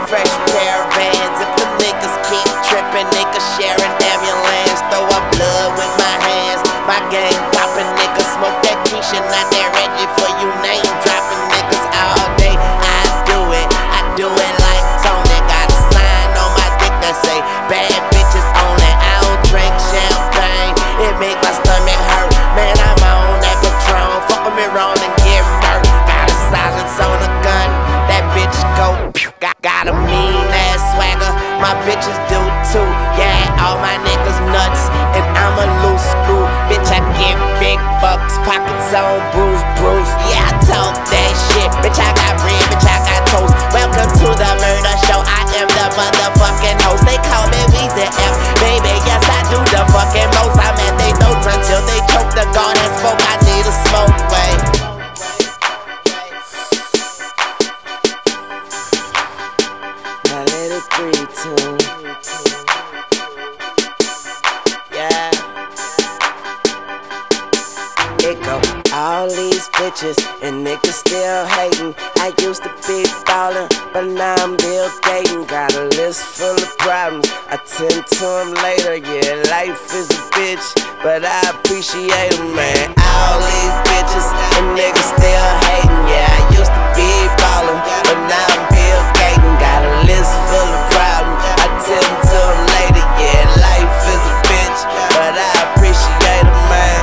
fresh pair of Vans. If the niggas keep tripping, niggas sharing ambulance. Throw up blood with my hands. My gang poppin', niggas smoke that Keisha, not that Reggie for you name dropping niggas all day. I do it like Tony. Got a sign on my dick that say bad bitches only. I don't drink champagne, it make my stomach hurt. Man, I'm on that Patron, fuck with me wrong and get murked. Got a silence on a gun, that bitch go pew. Got a mean ass swagger, my bitches do too. Yeah, all my niggas nuts, and I'm a loose screw. Bitch, I get big bucks, pockets on bruise. Yeah, I talk that shit, bitch, I got bread, bitch, I got toast. Welcome to the murder show, I am the motherfucking host. They call me Weezy F, baby, yes, I do the fucking most. I'm at they throats until they choke the guard and smoke. I need a smoke, wait. Now let it breathe, tune. Yeah. It go all these bitches and niggas still hating. I used to be ballin', but now I'm Bill Gaten. Got a list full of problems, I tend to them later. Yeah, life is a bitch, but I appreciate them, man. All these bitches and niggas still hating. Yeah, I used to be ballin', but now I'm Bill Gaten. Got a list full of problems, I tend to them later. Yeah, life is a bitch, but I appreciate them, man.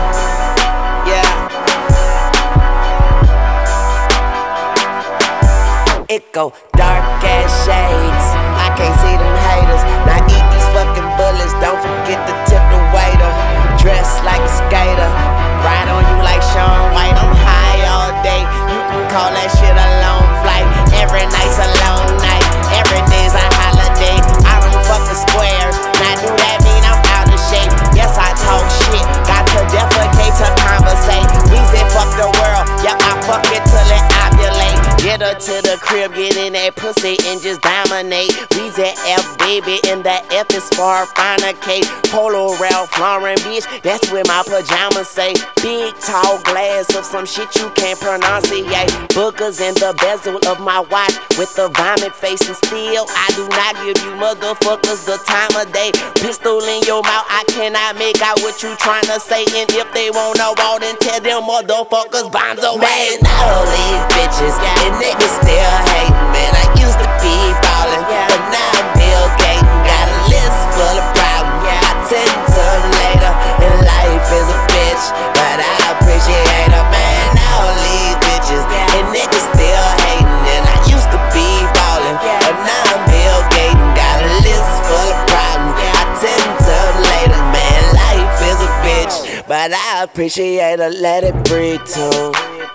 It go dark ass shades, I can't see them haters. Now eat these fucking bullets, don't forget to tip the waiter. Dress like a skater, ride on you like Shaun White. I'm high all day, you can call that shit a long flight. Every night's a long night, every day's a holiday. I don't fuck the squares, now do that mean I'm out of shape? Yes, I talk shit, got to defecate to conversate. We said fuck the world, yeah, I fuck it till it ovulate. Get her to the crib, get in that pussy and just dominate. Weezy F, baby, and the F is for finer cake. Polo Ralph Lauren, bitch, that's where my pajamas say. Big tall glass of some shit you can't pronunciate. Boogers in the bezel of my watch with the vomit face, and still I do not give you motherfuckers the time of day. Pistol in your mouth, I cannot make out what you tryna say. And if they wanna walk, then tell them motherfuckers bombs away. Man, all these bitches and niggas still hating, man. I used to be ballin', but now I'm Bill Gaten. Got a list full of problems, I tend to them later. And life is a bitch, but I appreciate her, man. All these bitches and niggas still hating, and I used to be ballin', but now I'm Bill Gaten. Got a list full of problems, I tend to them later, man. Life is a bitch, but I appreciate her. Let it breathe too.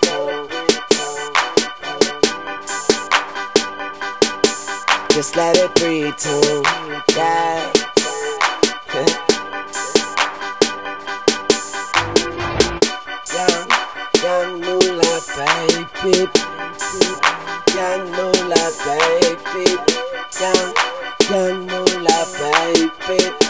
Just let it breathe too, yeah. Young Moolah, baby. Young Moolah, baby. Young Moolah, baby.